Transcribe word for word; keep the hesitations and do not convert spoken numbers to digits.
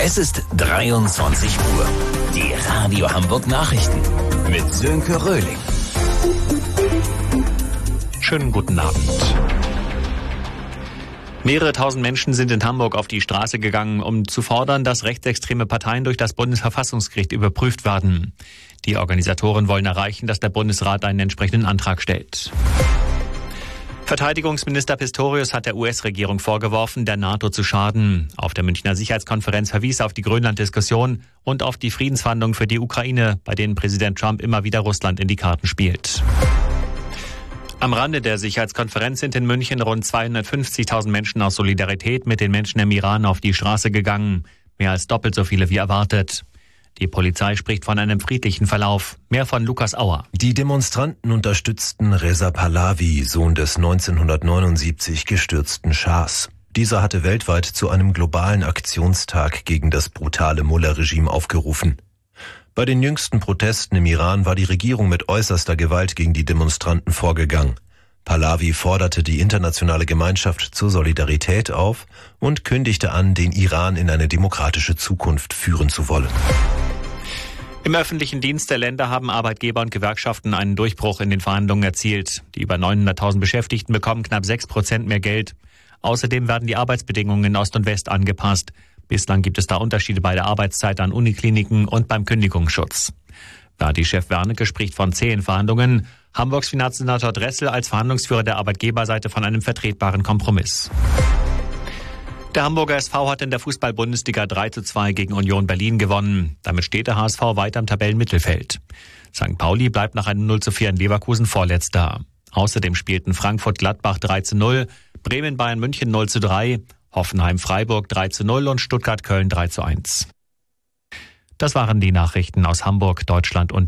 Es ist dreiundzwanzig Uhr. Die Radio Hamburg Nachrichten mit Sönke Röhling. Schönen guten Abend. Mehrere tausend Menschen sind in Hamburg auf die Straße gegangen, um zu fordern, dass rechtsextreme Parteien durch das Bundesverfassungsgericht überprüft werden. Die Organisatoren wollen erreichen, dass der Bundesrat einen entsprechenden Antrag stellt. Verteidigungsminister Pistorius hat der U S-Regierung vorgeworfen, der NATO zu schaden. Auf der Münchner Sicherheitskonferenz verwies er auf die Grönland-Diskussion und auf die Friedensverhandlungen für die Ukraine, bei denen Präsident Trump immer wieder Russland in die Karten spielt. Am Rande der Sicherheitskonferenz sind in München rund zweihundertfünfzigtausend Menschen aus Solidarität mit den Menschen im Iran auf die Straße gegangen. Mehr als doppelt so viele wie erwartet. Die Polizei spricht von einem friedlichen Verlauf. Mehr von Lukas Auer. Die Demonstranten unterstützten Reza Pahlavi, Sohn des neunzehnhundertneunundsiebzig gestürzten Schahs. Dieser hatte weltweit zu einem globalen Aktionstag gegen das brutale Mullah-Regime aufgerufen. Bei den jüngsten Protesten im Iran war die Regierung mit äußerster Gewalt gegen die Demonstranten vorgegangen. Pahlavi forderte die internationale Gemeinschaft zur Solidarität auf und kündigte an, den Iran in eine demokratische Zukunft führen zu wollen. Im öffentlichen Dienst der Länder haben Arbeitgeber und Gewerkschaften einen Durchbruch in den Verhandlungen erzielt. Die über neunhunderttausend Beschäftigten bekommen knapp sechs Prozent mehr Geld. Außerdem werden die Arbeitsbedingungen in Ost und West angepasst. Bislang gibt es da Unterschiede bei der Arbeitszeit an Unikliniken und beim Kündigungsschutz. Verdi-Chef Wernicke spricht von zähen Verhandlungen. Hamburgs Finanzsenator Dressel als Verhandlungsführer der Arbeitgeberseite von einem vertretbaren Kompromiss. Der Hamburger S V hat in der Fußball-Bundesliga drei zu zwei gegen Union Berlin gewonnen. Damit steht der H S V weiter im Tabellenmittelfeld. Sankt Pauli bleibt nach einem null zu vier in Leverkusen Vorletzter. Außerdem spielten Frankfurt-Gladbach drei zu null, Bremen-Bayern-München null zu drei, Hoffenheim-Freiburg drei zu null und Stuttgart-Köln drei zu eins. Das waren die Nachrichten aus Hamburg, Deutschland und